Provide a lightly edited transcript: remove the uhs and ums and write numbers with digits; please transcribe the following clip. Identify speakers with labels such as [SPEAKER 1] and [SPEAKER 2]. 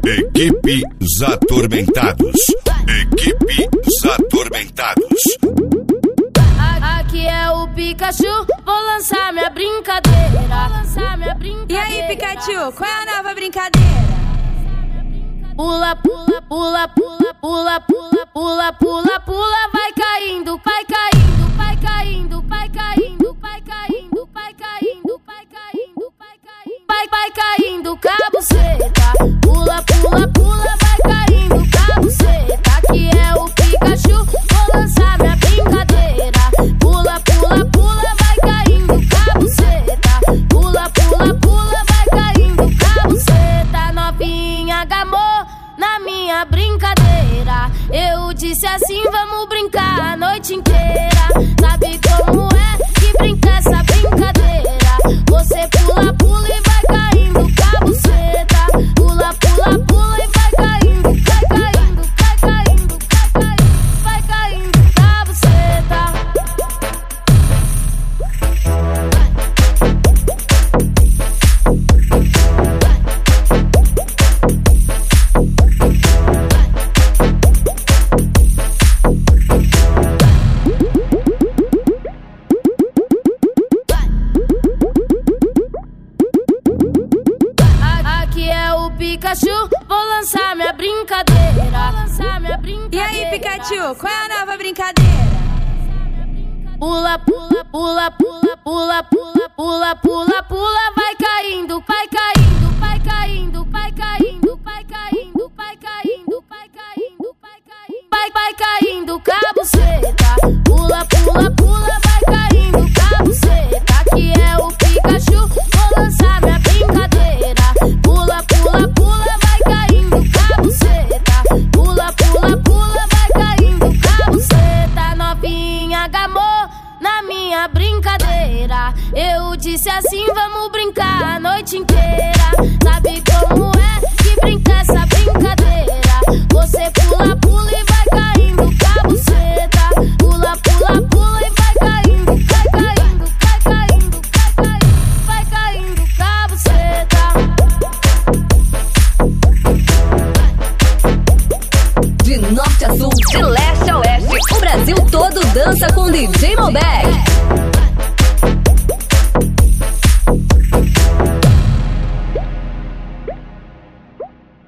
[SPEAKER 1] Equipe Os Atormentados. Equipe Os Atormentados.
[SPEAKER 2] Aqui é o Pikachu, vou lançar minha brincadeira.
[SPEAKER 3] E aí, Pikachu, qual é a nova brincadeira?
[SPEAKER 2] Pula, pula, pula, pula, pula, pula, pula, pula, pula, vai caindo, vai caindo, vai caindo, vai caindo, vai caindo, vai caindo, vai caindo, vai caindo, vai caindo, cabuceta. Pula, pula, pula, vai caindo, cabuceta. Aqui é o Pikachu, vou lançar minha brincadeira. Pula, pula, pula, vai caindo, cabuceta. Pula, pula, pula, vai caindo, cabuceta. Novinha gamou na minha brincadeira. Eu disse assim, vamos brincar a noite inteira. Sabe como é que brinca essa brincadeira? Você pula, pula e vai caindo, cabuceta. Pula, pula, pula e vai caindo, vai caindo, vai caindo, vai caindo, vai caindo, cabuceta. Pikachu, vou lançar minha brincadeira.
[SPEAKER 3] E aí, Pikachu, qual é a nova brincadeira?
[SPEAKER 2] Pula, pula, pula, pula, pula, pula, pula, pula, pula, vai caindo, vai caindo, vai caindo, vai caindo, vai caindo, vai caindo, vai caindo, vai caindo, vai caindo, cabuceta. Pula, pula, pula, vai caindo, cabuceta. Aqui é o Pikachu, vou lançar minha brincadeira. Pula, pula, pula, vai caindo, cabuceta. Pula, pula, pula, vai caindo, cabuceta. Novinha gamou na minha brincadeira. Eu disse assim, vamos brincar a noite inteira. Sabe como é que brinca essa brincadeira? Você pula, pula e vai caindo, cabuceta. Pula, pula, pula e vai caindo, vai caindo, vai caindo, vai caindo, vai caindo, cabuceta.
[SPEAKER 4] De norte a sul, de leste a oeste, o Brasil todo dança com DJ Malbec.